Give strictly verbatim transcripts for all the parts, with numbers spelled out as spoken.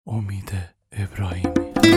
امید ابراهیمی.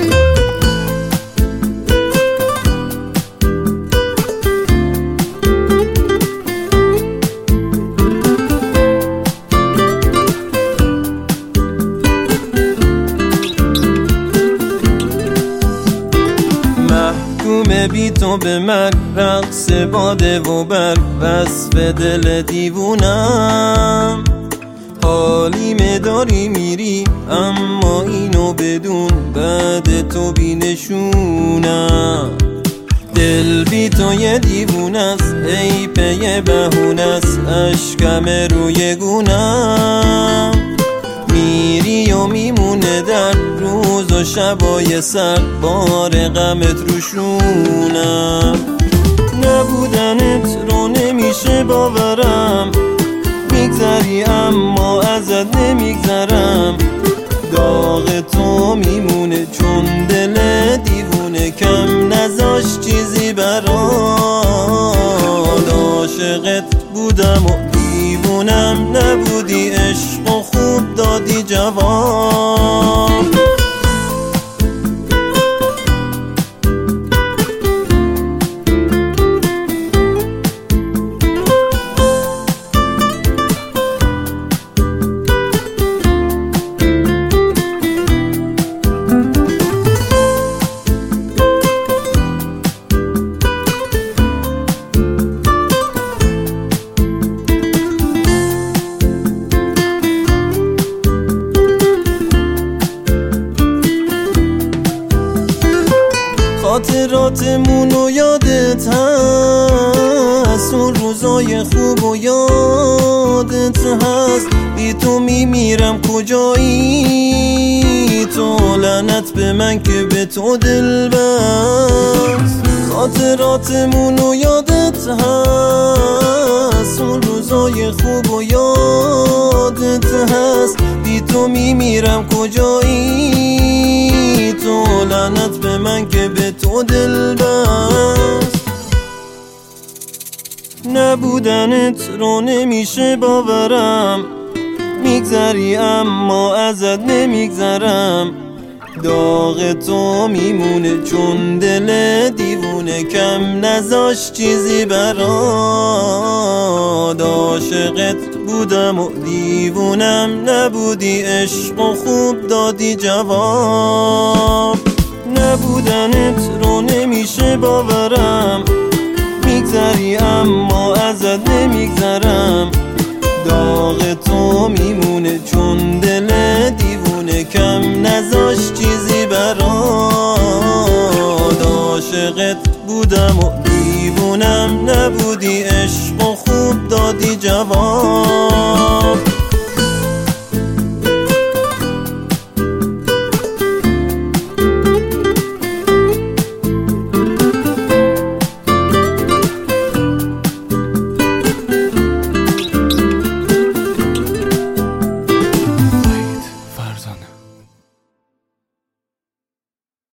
محکوم بی تو به مرگ، رقص باده و برگ، وصف دل دیوونم. حالیمه داری میری اما اینو بدون، بعد تو بی نشونم. دل بی تو یه دیوونست، ای پی بهونست، اشکم روی گونم. میری و میمونه در روز و شبای سر، بار غمت روشونم. نبودنت رو نمیشه باورم، میگذری اما ازت نمیگذرم. داغ تو میمونه چون دل دیوونه، کم نذاش چیزی برات. عاشقت بودم و دیوونم نبودی، عشق و خوب دادی جواب. خاطراتمونو یادت هست، اون روزای خوب و یادت هست. بی تو میمیرم کجایی تو، لعنت به من که به تو دل بست. خاطراتمونو یادت هست، اون روزای خوب و یادت هست. بی تو میمیرم کجایی تو، لعنت به من که به تو دل بست. نبودنت رو نمیشه باورم، میگذری اما ازت نمیگذرم. داغ تو میمونه چون دل دیوونه، کم نذاش چیزی برات. عاشقت بودم و دیوونم نبودی، عشق و خوب دادی جواب. نبودنت رو نمیشه باورم، میگذری اما ازت نمیگذرم. داغ تو میمونه چون دل دیوونه، کم نذاش چیزی برات. عاشقت بودم و دیوونم نبودی، عشق و خوب دادی جواب.